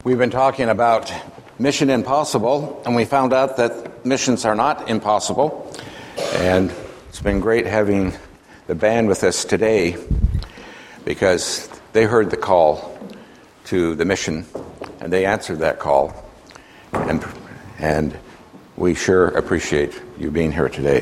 We've been talking about Mission Impossible, and we found out that missions are not impossible. And it's been great having the band with us today because they heard the call to the mission, and they answered that call. And we sure appreciate you being here today.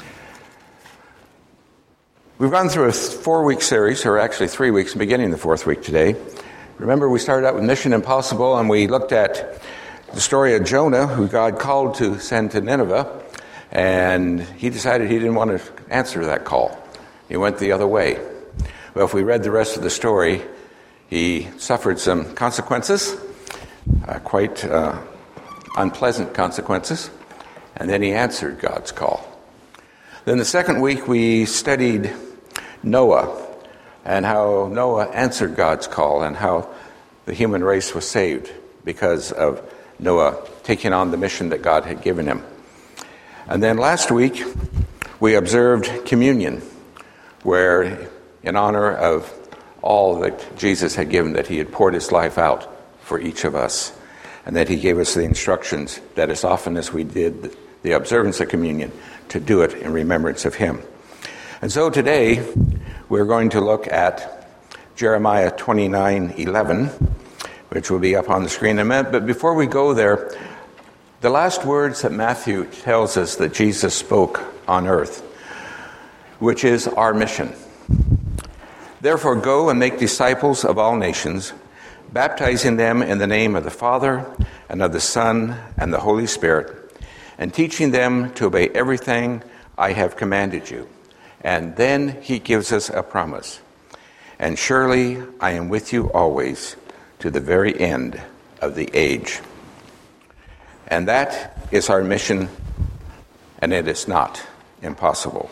We've gone through a 4-week series, or actually 3 weeks, beginning the 4th week today. Remember, we started out with Mission Impossible, and we looked at the story of Jonah, who God called to send to Nineveh, and he decided he didn't want to answer that call. He went the other way. Well, if we read the rest of the story, he suffered some consequences, quite unpleasant consequences, and then he answered God's call. Then the 2nd week, we studied Noah, and how Noah answered God's call, and how the human race was saved because of Noah taking on the mission that God had given him. And then last week, we observed communion, where in honor of all that Jesus had given, that he had poured his life out for each of us, and that he gave us the instructions that as often as we did the observance of communion, to do it in remembrance of him. And so today, we're going to look at Jeremiah 29:11, which will be up on the screen in a minute. But before we go there, the last words that Matthew tells us that Jesus spoke on earth, which is our mission. Therefore, go and make disciples of all nations, baptizing them in the name of the Father and of the Son and the Holy Spirit, and teaching them to obey everything I have commanded you. And then he gives us a promise. And surely I am with you always to the very end of the age. And that is our mission, and it is not impossible.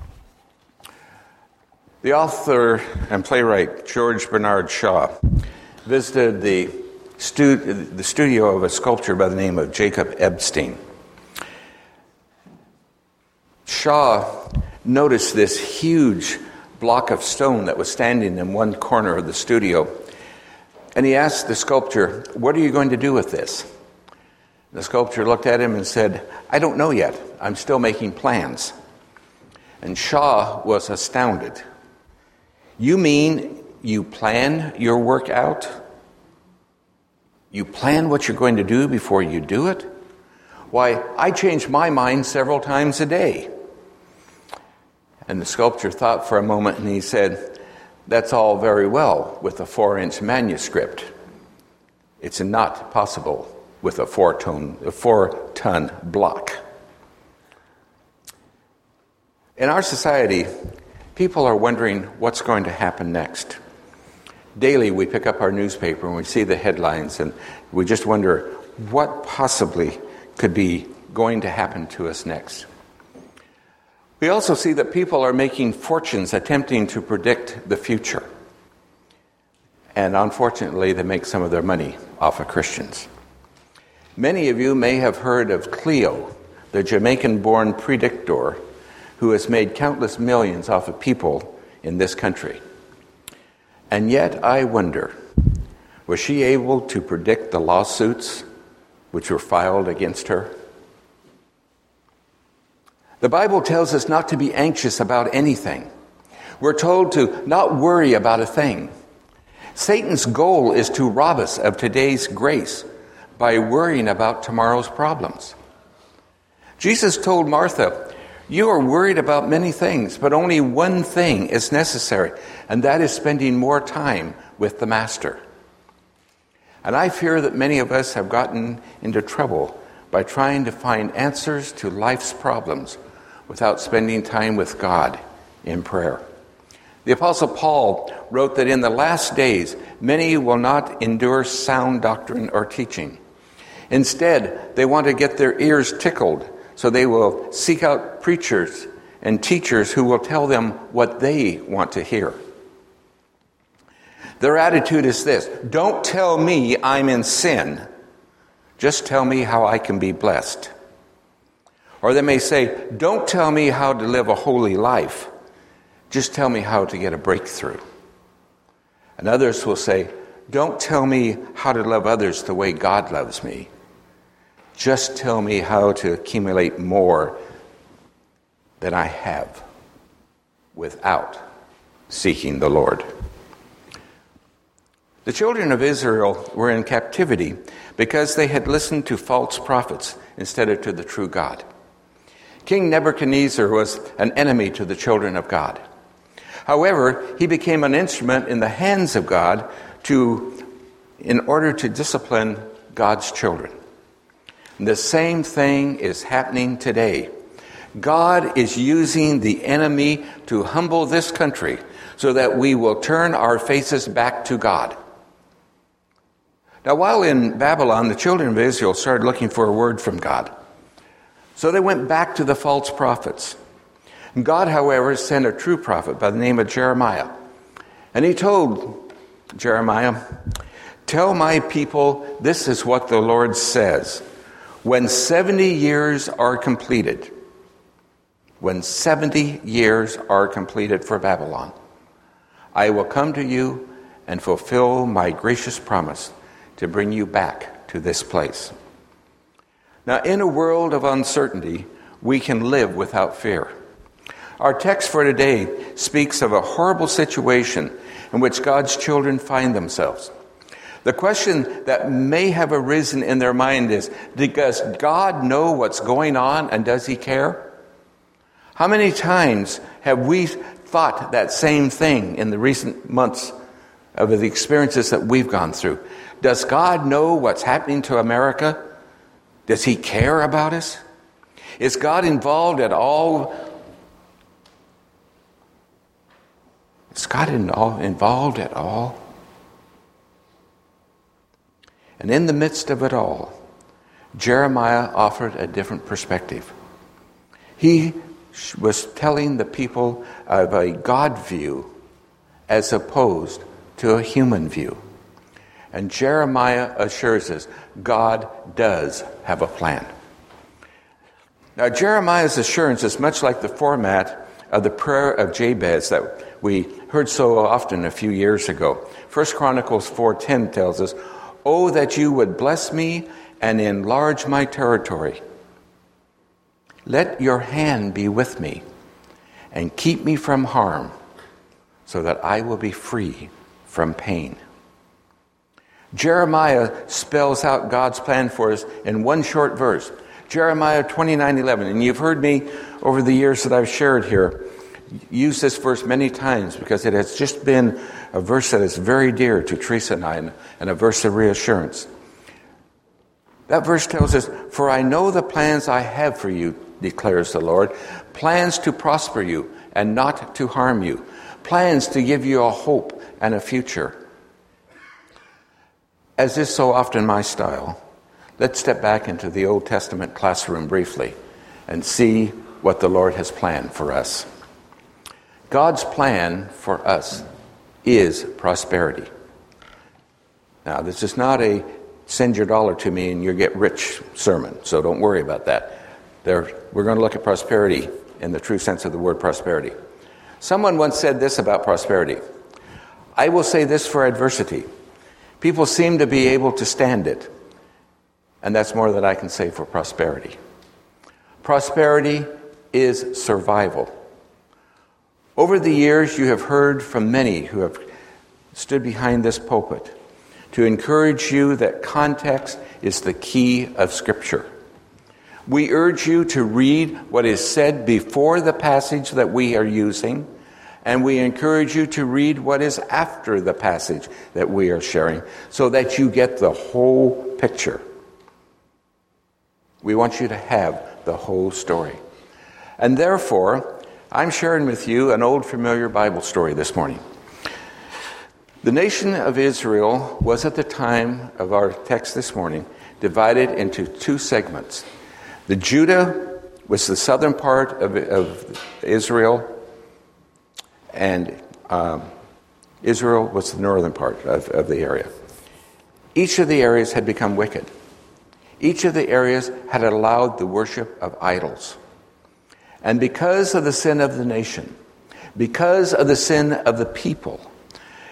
The author and playwright George Bernard Shaw visited the studio of a sculptor by the name of Jacob Epstein. Shaw noticed this huge block of stone that was standing in one corner of the studio, and he asked the sculptor, "What are you going to do with this?" The sculptor looked at him and said, "I don't know yet. I'm still making plans." And Shaw was astounded. "You mean you plan your work out? You plan what you're going to do before you do it? Why, I change my mind several times a day." And the sculptor thought for a moment, and he said, "That's all very well with a 4-inch manuscript. It's not possible with a 4-ton block." In our society, people are wondering what's going to happen next. Daily, we pick up our newspaper and we see the headlines, and we just wonder what possibly could be going to happen to us next. We also see that people are making fortunes attempting to predict the future. And unfortunately, they make some of their money off of Christians. Many of you may have heard of Cleo, the Jamaican-born predictor, who has made countless millions off of people in this country. And yet, I wonder, was she able to predict the lawsuits which were filed against her? The Bible tells us not to be anxious about anything. We're told to not worry about a thing. Satan's goal is to rob us of today's grace by worrying about tomorrow's problems. Jesus told Martha, "You are worried about many things, but only one thing is necessary, and that is spending more time with the Master." And I fear that many of us have gotten into trouble by trying to find answers to life's problems without spending time with God in prayer. The Apostle Paul wrote that in the last days, many will not endure sound doctrine or teaching. Instead, they want to get their ears tickled, so they will seek out preachers and teachers who will tell them what they want to hear. Their attitude is this: don't tell me I'm in sin, just tell me how I can be blessed. Or they may say, don't tell me how to live a holy life, just tell me how to get a breakthrough. And others will say, Don't tell me how to love others the way God loves me. Just tell me how to accumulate more than I have without seeking the Lord. The children of Israel were in captivity because they had listened to false prophets instead of to the true God. King Nebuchadnezzar was an enemy to the children of God. However, he became an instrument in the hands of God in order to discipline God's children. And the same thing is happening today. God is using the enemy to humble this country so that we will turn our faces back to God. Now, while in Babylon, the children of Israel started looking for a word from God. So they went back to the false prophets. God, however, sent a true prophet by the name of Jeremiah. And he told Jeremiah, "Tell my people, this is what the Lord says. When 70 years are completed, when 70 years are completed for Babylon, I will come to you and fulfill my gracious promise to bring you back to this place." Now, in a world of uncertainty, we can live without fear. Our text for today speaks of a horrible situation in which God's children find themselves. The question that may have arisen in their mind is, does God know what's going on and does he care? How many times have we thought that same thing in the recent months of the experiences that we've gone through? Does God know what's happening to America? Does he care about us? Is God involved at all? Is God involved at all? And in the midst of it all, Jeremiah offered a different perspective. He was telling the people of a God view as opposed to a human view. And Jeremiah assures us God does have a plan. Now, Jeremiah's assurance is much like the format of the prayer of Jabez that we heard so often a few years ago. 1 Chronicles 4:10 tells us, "Oh, that you would bless me and enlarge my territory. Let your hand be with me and keep me from harm so that I will be free from pain." Jeremiah spells out God's plan for us in one short verse. Jeremiah 29:11. And you've heard me over the years that I've shared here use this verse many times because it has just been a verse that is very dear to Teresa and I, and a verse of reassurance. That verse tells us, "For I know the plans I have for you, declares the Lord, plans to prosper you and not to harm you, plans to give you a hope and a future." As is so often my style, let's step back into the Old Testament classroom briefly and see what the Lord has planned for us. God's plan for us is prosperity. Now, this is not a send your dollar to me and you get rich sermon, so don't worry about that. We're going to look at prosperity in the true sense of the word prosperity. Someone once said this about prosperity: "I will say this for adversity. People seem to be able to stand it. And that's more than I can say for prosperity." Prosperity is survival. Over the years, you have heard from many who have stood behind this pulpit to encourage you that context is the key of Scripture. We urge you to read what is said before the passage that we are using, and we encourage you to read what is after the passage that we are sharing so that you get the whole picture. We want you to have the whole story. And therefore, I'm sharing with you an old familiar Bible story this morning. The nation of Israel was at the time of our text this morning divided into two segments. The Judah was the southern part of Israel, and Israel was the northern part of the area. Each of the areas had become wicked. Each of the areas had allowed the worship of idols. And because of the sin of the nation, because of the sin of the people,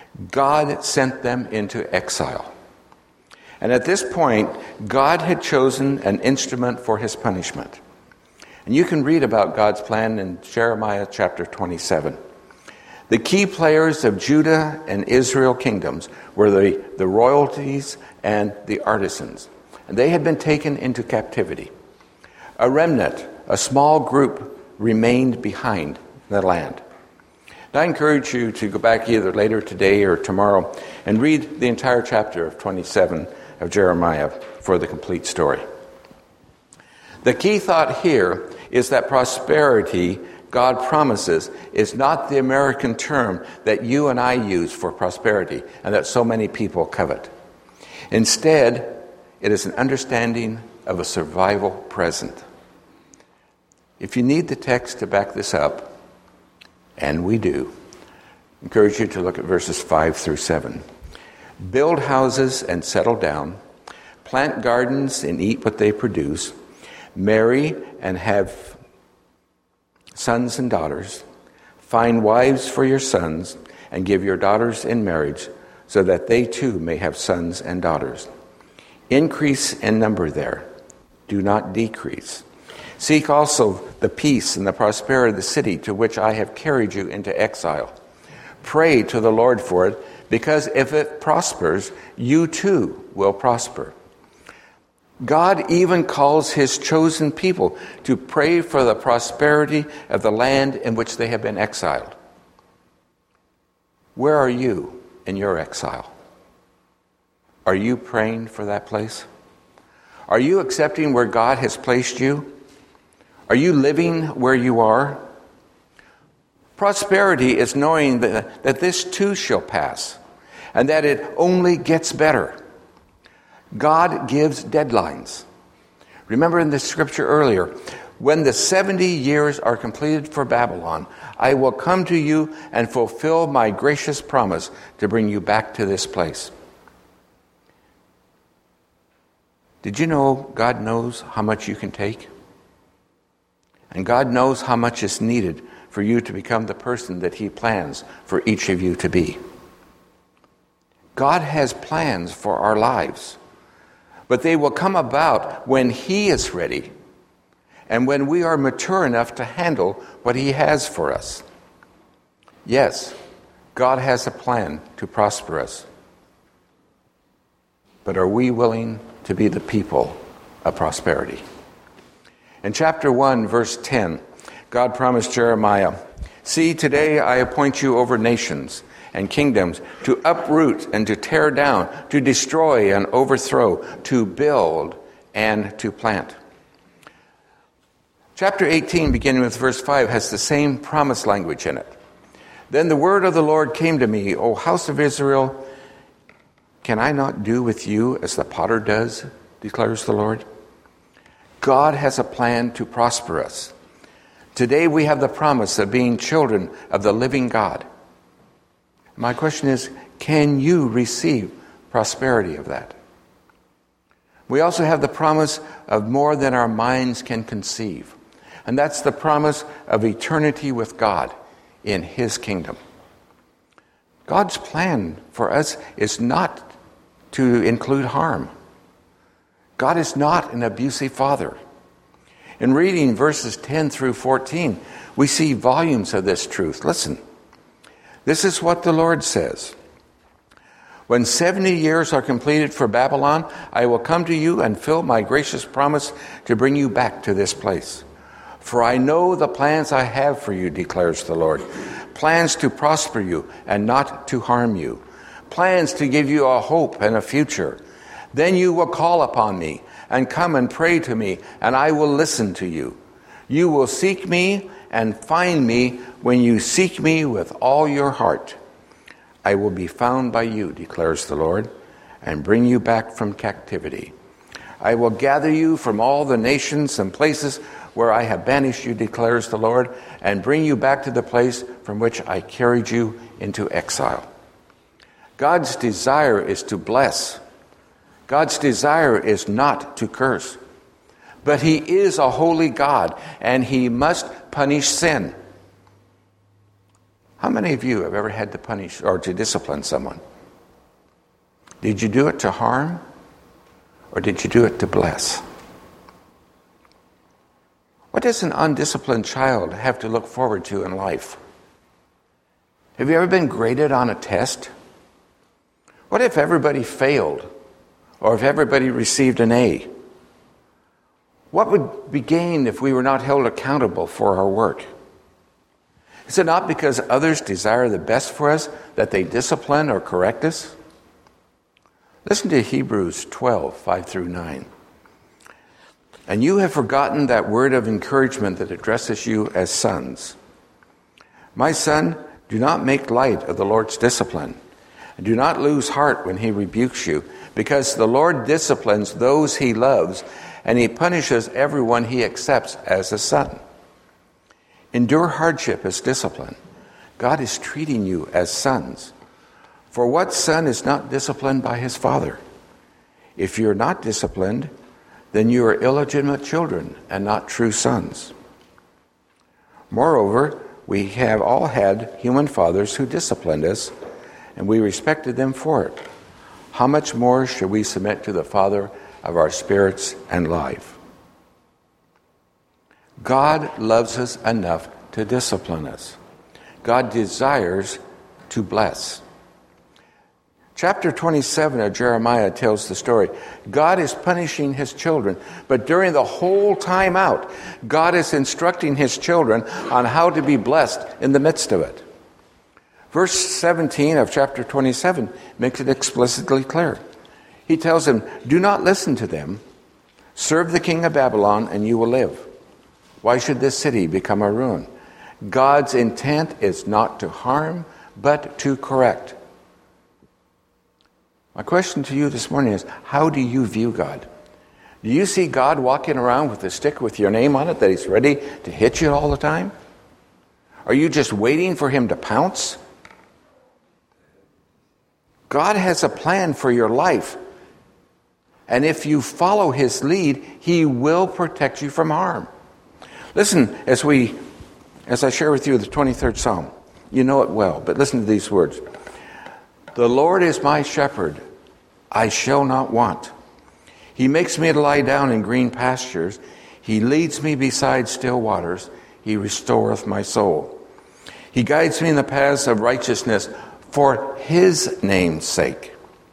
God sent them into exile. And at this point, God had chosen an instrument for his punishment. And you can read about God's plan in Jeremiah chapter 27. The key players of Judah and Israel kingdoms were the royalties and the artisans. And they had been taken into captivity. A remnant, a small group, remained behind in the land. And I encourage you to go back either later today or tomorrow and read the entire chapter of 27 of Jeremiah for the complete story. The key thought here is that prosperity God promises is not the American term that you and I use for prosperity and that so many people covet. Instead, it is an understanding of a survival present. If you need the text to back this up, and we do, I encourage you to look at verses 5 through 7. Build houses and settle down, plant gardens and eat what they produce, marry and have sons and daughters, find wives for your sons, and give your daughters in marriage, so that they too may have sons and daughters. Increase in number there, do not decrease. Seek also the peace and the prosperity of the city to which I have carried you into exile. Pray to the Lord for it, because if it prospers, you too will prosper. God even calls his chosen people to pray for the prosperity of the land in which they have been exiled. Where are you in your exile? Are you praying for that place? Are you accepting where God has placed you? Are you living where you are? Prosperity is knowing that this too shall pass, and that it only gets better. God gives deadlines. Remember in the scripture earlier, when the 70 years are completed for Babylon, I will come to you and fulfill my gracious promise to bring you back to this place. Did you know God knows how much you can take? And God knows how much is needed for you to become the person that he plans for each of you to be. God has plans for our lives, but they will come about when he is ready and when we are mature enough to handle what he has for us. Yes, God has a plan to prosper us. But are we willing to be the people of prosperity? In chapter 1, verse 10, God promised Jeremiah, "See, today I appoint you over nations and kingdoms to uproot and to tear down, to destroy and overthrow, to build and to plant." Chapter 18, beginning with verse 5, has the same promise language in it. "Then the word of the Lord came to me, O house of Israel, can I not do with you as the potter does, declares the Lord?" God has a plan to prosper us. Today we have the promise of being children of the living God. My question is, can you receive prosperity of that? We also have the promise of more than our minds can conceive. And that's the promise of eternity with God in his kingdom. God's plan for us is not to include harm. God is not an abusive father. In reading verses 10 through 14, we see volumes of this truth. Listen. This is what the Lord says. "When 70 years are completed for Babylon, I will come to you and fill my gracious promise to bring you back to this place. For I know the plans I have for you, declares the Lord. Plans to prosper you and not to harm you. Plans to give you a hope and a future. Then you will call upon me and come and pray to me, and I will listen to you. You will seek me and find me when you seek me with all your heart. I will be found by you, declares the Lord, and bring you back from captivity. I will gather you from all the nations and places where I have banished you, declares the Lord, and bring you back to the place from which I carried you into exile." God's desire is to bless. God's desire is not to curse. But he is a holy God, and he must punish sin. How many of you have ever had to punish or to discipline someone? Did you do it to harm, or did you do it to bless? What does an undisciplined child have to look forward to in life? Have you ever been graded on a test? What if everybody failed, or if everybody received an A? What would be gained if we were not held accountable for our work? Is it not because others desire the best for us that they discipline or correct us? Listen to Hebrews 12, 5 through 9. And you have forgotten that word of encouragement that addresses you as sons. My son, do not make light of the Lord's discipline, and do not lose heart when he rebukes you, because the Lord disciplines those he loves, and he punishes everyone he accepts as a son. Endure hardship as discipline. God is treating you as sons. For what son is not disciplined by his father? If you're not disciplined, then you are illegitimate children and not true sons. Moreover, we have all had human fathers who disciplined us, and we respected them for it. How much more should we submit to the Father of our spirits and life? God loves us enough to discipline us. God desires to bless. Chapter 27 of Jeremiah tells the story. God is punishing his children, but during the whole time out, God is instructing his children on how to be blessed in the midst of it. Verse 17 of chapter 27 makes it explicitly clear. He tells them, do not listen to them. Serve the king of Babylon and you will live. Why should this city become a ruin? God's intent is not to harm, but to correct. My question to you this morning is, how do you view God? Do you see God walking around with a stick with your name on it that he's ready to hit you all the time? Are you just waiting for him to pounce? God has a plan for your life. And if you follow his lead, he will protect you from harm. Listen, as I share with you the 23rd Psalm, you know it well, but listen to these words. The Lord is my shepherd, I shall not want. He makes me to lie down in green pastures. He leads me beside still waters. He restoreth my soul. He guides me in the paths of righteousness for his name's sake.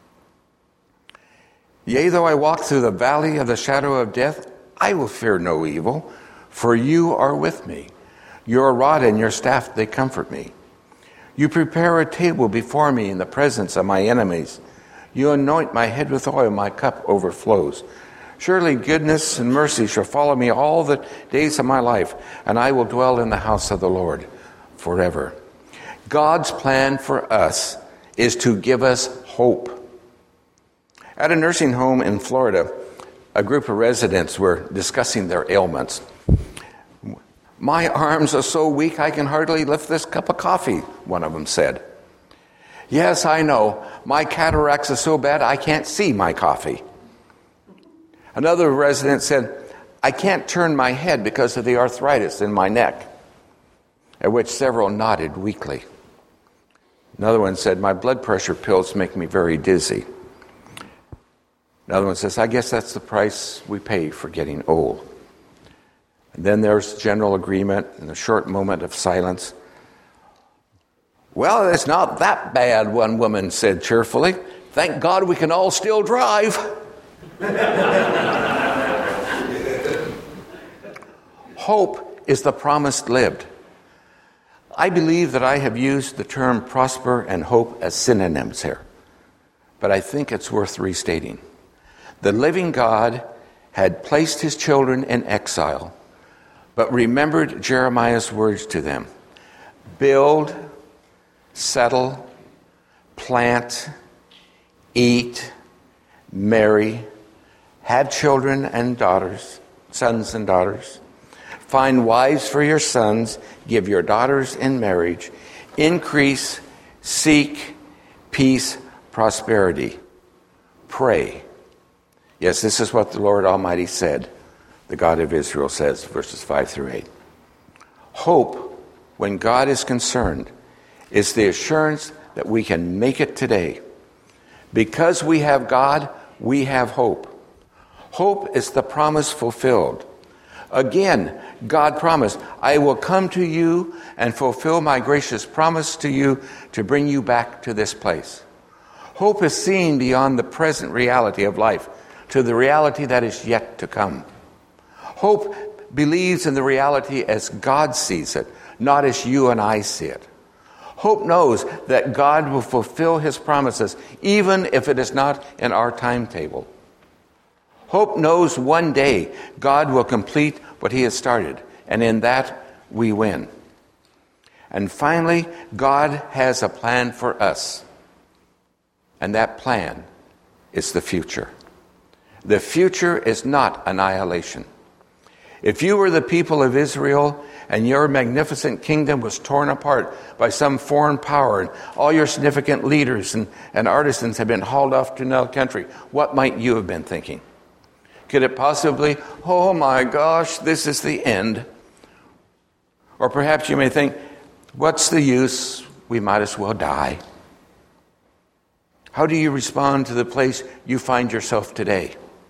Yea, though I walk through the valley of the shadow of death, I will fear no evil, for you are with me. Your rod and your staff, they comfort me. You prepare a table before me in the presence of my enemies. You anoint my head with oil, my cup overflows. Surely goodness and mercy shall follow me all the days of my life, and I will dwell in the house of the Lord forever. God's plan for us is to give us hope. At a nursing home in Florida, a group of residents were discussing their ailments. My arms are so weak I can hardly lift this cup of coffee, one of them said. Yes, I know. My cataracts are so bad I can't see my coffee. Another resident said, I can't turn my head because of the arthritis in my neck, at which several nodded weakly. Another one said, my blood pressure pills make me very dizzy. Another one says, I guess that's the price we pay for getting old. And then there's general agreement and a short moment of silence. Well, it's not that bad, one woman said cheerfully. Thank God we can all still drive. Hope is the promise lived. I believe that I have used the term prosper and hope as synonyms here, but I think it's worth restating. The living God had placed his children in exile, but remembered Jeremiah's words to them. Build, settle, plant, eat, marry, have children and daughters, sons and daughters. Find wives for your sons, give your daughters in marriage, increase, seek, peace, prosperity. Pray. Yes, this is what the Lord Almighty said. The God of Israel says, verses 5 through 8. Hope, when God is concerned, is the assurance that we can make it today. Because we have God, we have hope. Hope is the promise fulfilled. Again, God promised, I will come to you and fulfill my gracious promise to you to bring you back to this place. Hope is seen beyond the present reality of life to the reality that is yet to come. Hope believes in the reality as God sees it, not as you and I see it. Hope knows that God will fulfill his promises, even if it is not in our timetable. Hope knows one day God will complete what he has started, and in that we win. And finally, God has a plan for us, and that plan is the future. The future is not annihilation. If you were the people of Israel and your magnificent kingdom was torn apart by some foreign power and all your significant leaders and artisans had been hauled off to another country, what might you have been thinking? Could it possibly, oh my gosh, this is the end? Or perhaps you may think, what's the use? We might as well die. How do you respond to the place you find yourself today?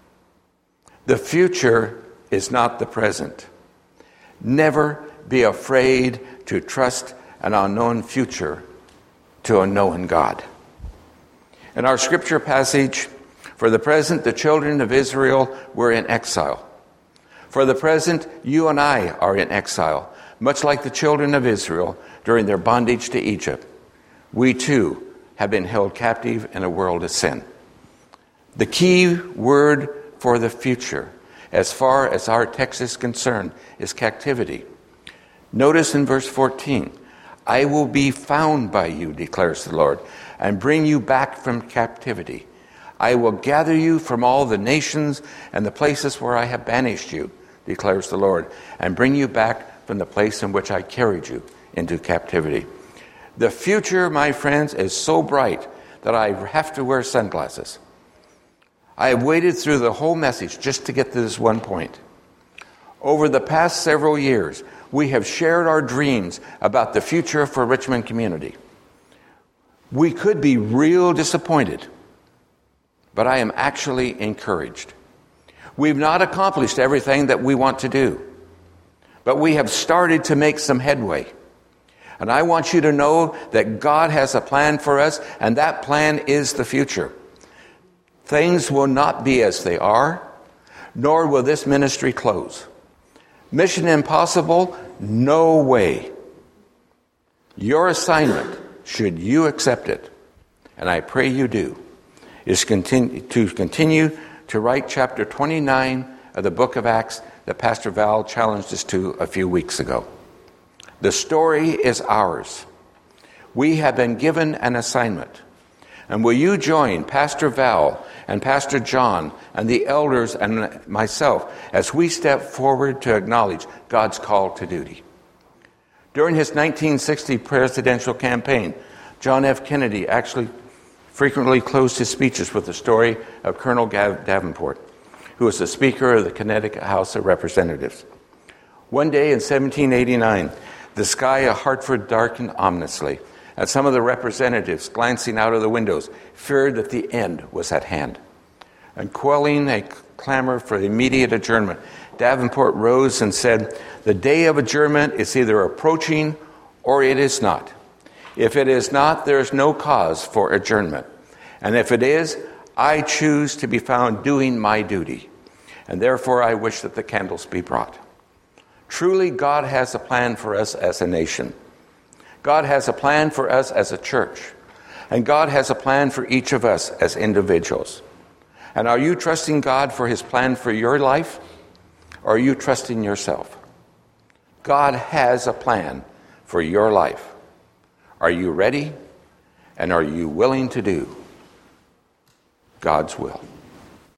The future is not the present. Never be afraid to trust an unknown future to a known God. In our scripture passage, for the present, the children of Israel were in exile. For the present, you and I are in exile, much like the children of Israel during their bondage to Egypt. We too have been held captive in a world of sin. The key word for the future, as far as our text is concerned, is captivity. Notice in verse 14, I will be found by you, declares the Lord, and bring you back from captivity. I will gather you from all the nations and the places where I have banished you, declares the Lord, and bring you back from the place in which I carried you into captivity. The future, my friends, is so bright that I have to wear sunglasses. I have waited through the whole message just to get to this one point. Over the past several years, we have shared our dreams about the future for Richmond community. We could be real disappointed, but I am actually encouraged. We've not accomplished everything that we want to do, but we have started to make some headway. And I want you to know that God has a plan for us, and that plan is the future. Things will not be as they are, nor will this ministry close. Mission impossible? No way. Your assignment, should you accept it, and I pray you do, is to continue to write chapter 29 of the book of Acts that Pastor Val challenged us to a few weeks ago. The story is ours. We have been given an assignment. And will you join Pastor Val and Pastor John and the elders and myself as we step forward to acknowledge God's call to duty? During his 1960 presidential campaign, John F. Kennedy actually frequently closed his speeches with the story of Colonel Davenport, who was the Speaker of the Connecticut House of Representatives. One day in 1789, the sky of Hartford darkened ominously, and some of the representatives, glancing out of the windows, feared that the end was at hand. And quelling a clamor for immediate adjournment, Davenport rose and said, "The day of adjournment is either approaching or it is not. If it is not, there is no cause for adjournment. And if it is, I choose to be found doing my duty. And therefore I wish that the candles be brought." Truly, God has a plan for us as a nation. God has a plan for us as a church. And God has a plan for each of us as individuals. And are you trusting God for his plan for your life? Or are you trusting yourself? God has a plan for your life. Are you ready? And are you willing to do God's will?